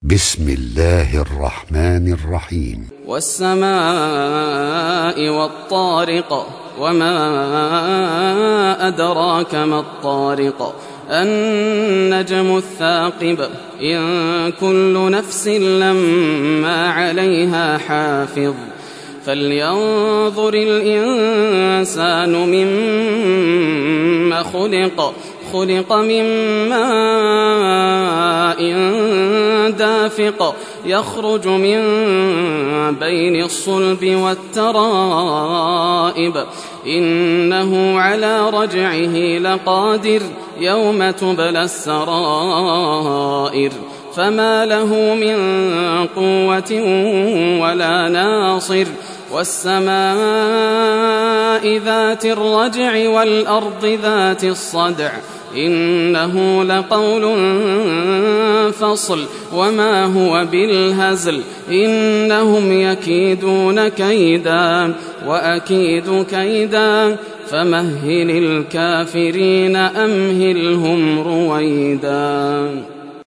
بسم الله الرحمن الرحيم. والسماء والطارق وما أدراك ما الطارق النجم الثاقب إن كل نفس لما عليها حافظ فلينظر الإنسان مما خلق من ماء دافق يخرج من بين الصلب والترائب إنه على رجعه لقادر يوم تبلى السرائر فما له من قوة ولا ناصر والسماء ذات الرجع والأرض ذات الصدع إنه لقول فصل وما هو بالهزل إنهم يكيدون كيدا وأكيد كيدا فمهل الكافرين أمهلهم رويدا.